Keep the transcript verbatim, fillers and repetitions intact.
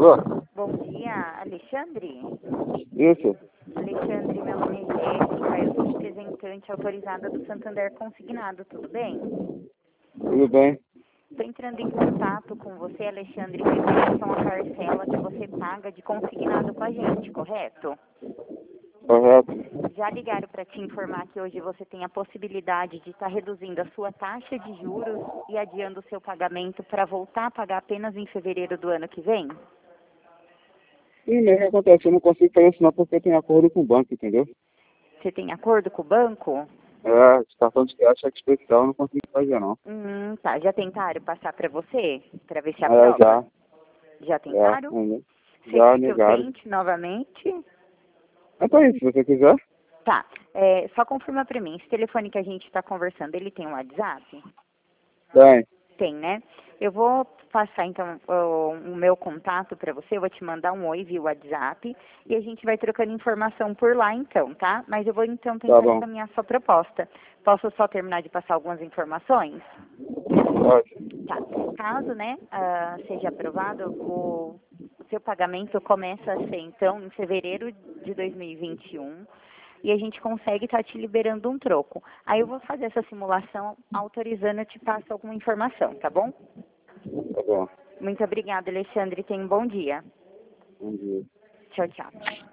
Alô? Bom dia, Alexandre. Isso. Alexandre, meu nome é Jéssica, eu sou representante autorizada do Santander Consignado, tudo bem? Tudo bem? Estou entrando em contato com você, Alexandre, em relação à parcela que você paga de consignado com a gente, correto? Correto. Já ligaram para te informar que hoje você tem a possibilidade de estar reduzindo a sua taxa de juros e adiando o seu pagamento para voltar a pagar apenas em fevereiro do ano que vem? Sim, mas o que acontece? Eu não consigo fazer isso não porque eu tenho acordo com o banco, entendeu? Você tem acordo com o banco? É, de cartão de crédito, cheque especial, eu não consigo fazer não. Hum, tá. Já tentaram passar para você? Para ver se É, aprova? já. Já Já. tentaram? Uhum. Você Já quer que eu negaram. tente novamente? Então é isso, se você quiser. Tá. É, só confirma para mim, esse telefone que a gente está conversando, ele tem um WhatsApp? Tem. Tem, né? Eu vou passar, então, o, o meu contato para você, eu vou te mandar um oi via WhatsApp e a gente vai trocando informação por lá, então, tá? Mas eu vou, então, Tá tentar bom. encaminhar a sua proposta. Posso só terminar de passar algumas informações? Pode. Tá. Caso, né, ah, seja aprovado, o, o seu pagamento começa a ser, então, em fevereiro de dois mil e vinte e um e a gente consegue estar te liberando um troco. Aí eu vou fazer essa simulação autorizando, eu te passo alguma informação, tá bom? Tá bom. Muito obrigada, Alexandre. Tenha um bom dia. Bom dia. Tchau, tchau.